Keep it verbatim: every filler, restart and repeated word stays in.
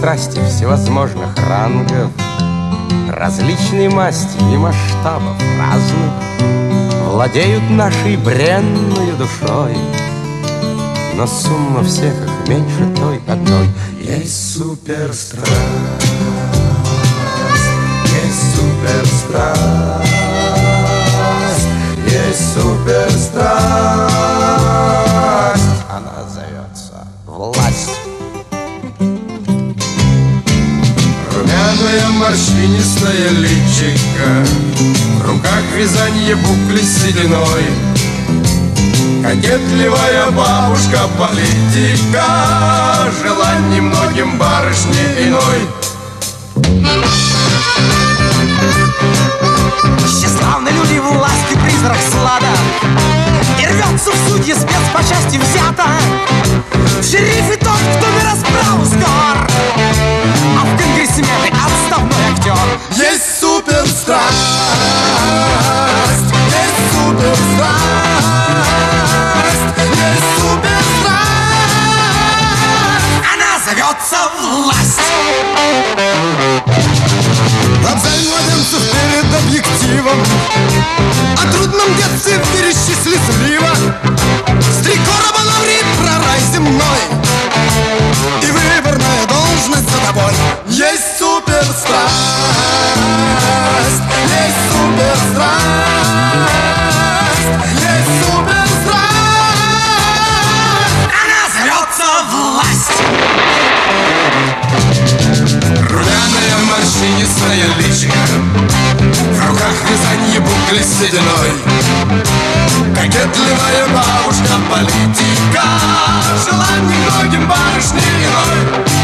страсти всевозможных рангов, различной масти и масштабов разных владеют нашей бренной душой. Но сумма всех их меньше той одной. Есть суперстрасть, есть суперстрасть, есть суперстрасть. Она зовется власть. Румяное морщинистое личико, в руках вязанье букли сединой, кокетливая бабушка-политика, желаний многим барышни иной. Тщеславны люди власти, призрак слада, и рвется в судьи спец по части взято. В шерифе тот, кто на расправу скор, а в конгрессмены отставной актер. Есть суперстрасть, есть суперстрасть, есть суперстрасть. Она зовется власть. Лапзай младенцев перед объективом, о трудном детстве в мире счастливо. С три короба на ври про рай земной, и выборная должность за тобой. Есть суперстрасть, есть суперстрасть, есть суперстрасть. Она зовется власть. Румяная морщинистая личико, в руках вязанье букли сединой, кокетливая бабушка-политика, желаний многим барышни иной.